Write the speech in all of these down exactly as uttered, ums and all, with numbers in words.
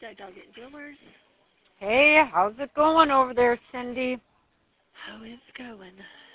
Doug Doggett Jewelers. Hey, how's it going over there, Cindy? How is it going?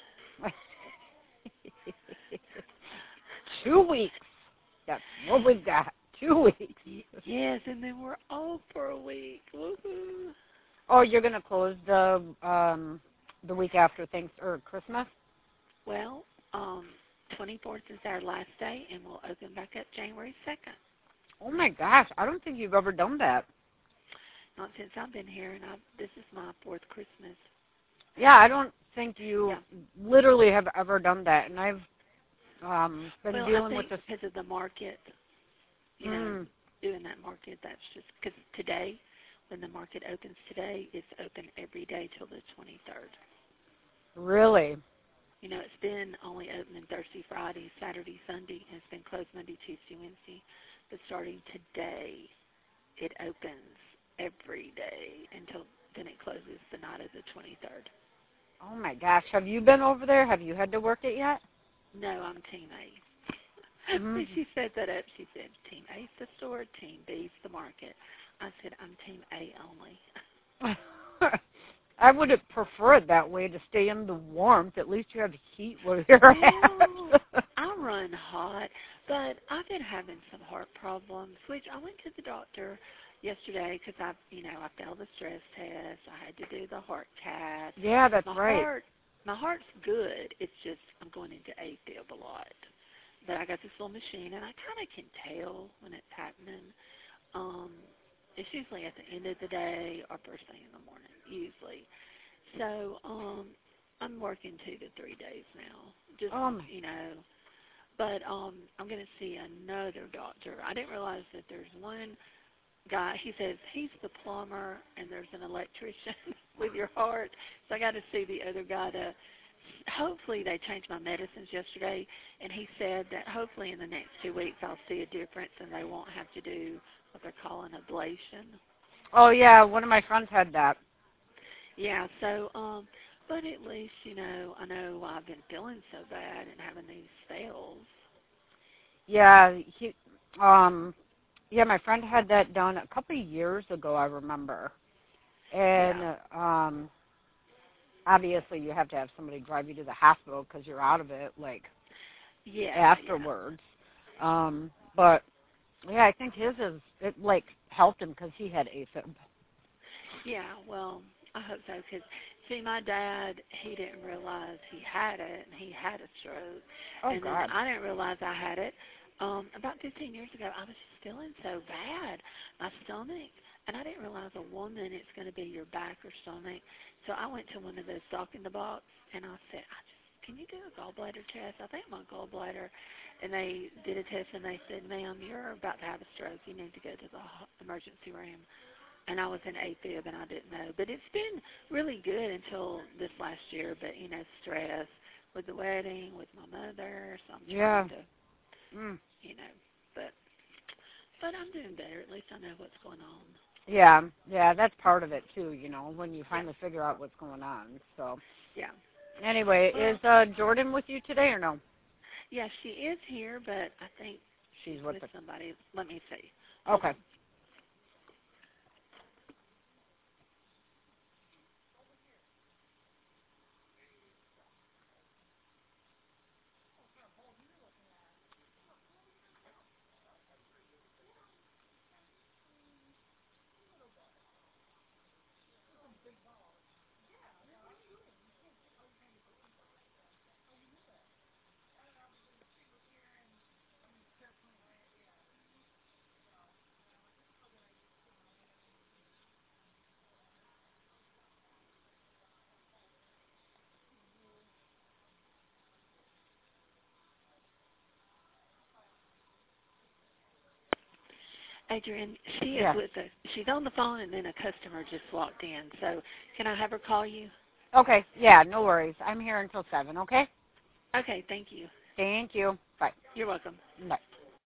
Two weeks. That's what we've got. Two weeks. Yes, and then we're off for a week. Woohoo! Oh, you're gonna close the um the week after Thanks or Christmas? Well, um, twenty-fourth is our last day, and we'll open back up January second. Oh my gosh, I don't think you've ever done that. Not since I've been here, and I've, this is my fourth Christmas. Yeah, I don't think you Yeah. literally have ever done that, and I've um been Well, dealing I with think this. because of the market, you know, Mm. doing that market, that's just because today, when the market opens today, it's open every day till the twenty-third. Really? You know, it's been only open Thursday, Friday, Saturday, Sunday, and it's been closed Monday, Tuesday, Wednesday. But starting today, it opens every day until then it closes the night of the twenty-third. Oh my gosh, have you been over there? Have you had to work it yet? No, I'm Team A. Mm-hmm. When she set that up, she said, Team A's the store, Team B's the market. I said, I'm Team A only. I would prefer it that way to stay in the warmth. At least you have heat where you're Well, at. I run hot, but I've been having some heart problems, which I went to the doctor yesterday because I, you know, I failed the stress test. I had to do the heart cath. Yeah, that's My right. heart, my heart's good. It's just I'm going into AFib a lot. But I got this little machine, and I kind of can tell when it's happening. Um, it's usually at the end of the day or first thing in the morning, usually. So um, I'm working two to three days now, just, Oh my. you know. But um, I'm going to see another doctor. I didn't realize that there's one guy. He says he's the plumber, and there's an electrician with your heart. So I got to see the other guy to. Hopefully they changed my medicines yesterday, and he said that hopefully in the next two weeks I'll see a difference, and they won't have to do what they're calling ablation. Oh yeah, one of my friends had that. Yeah, so, um, but at least, you know, I know I've been feeling so bad and having these spells. Yeah, he, um, yeah, my friend had that done a couple of years ago, I remember. And Yeah. um, obviously you have to have somebody drive you to the hospital because you're out of it, like, Yeah, afterwards. Um, but yeah, I think his is it like helped him because he had AFib. yeah. Yeah, well, I hope so, because, see, my dad, he didn't realize he had it, and he had a stroke. Oh And then God. I didn't realize I had it. Um, about fifteen years ago, I was just feeling so bad, my stomach, and I didn't realize a woman, it's going to be your back or stomach. So I went to one of those doc in the box, and I said, I just, can you do a gallbladder test? I think my gallbladder. And they did a test, and they said, ma'am, you're about to have a stroke. You need to go to the ho- emergency room. And I was in AFib, and I didn't know. But it's been really good until this last year. But, you know, stress with the wedding, with my mother, so I'm Yeah. trying to, Mm. you know, but but I'm doing better. At least I know what's going on. Yeah, yeah, that's part of it too, you know, when you Yeah, finally figure out what's going on. So yeah. anyway, Well, is uh Jordan with you today or no? yeah, she is here, but I think she's She's with with the somebody. Let me see. Hold Okay. on. Adrian, she is Yeah. with a. She's on the phone, and then a customer just walked in. So can I have her call you? Okay. Yeah, no worries. I'm here until seven, okay? Okay, thank you. Thank you. Bye. You're welcome. Bye.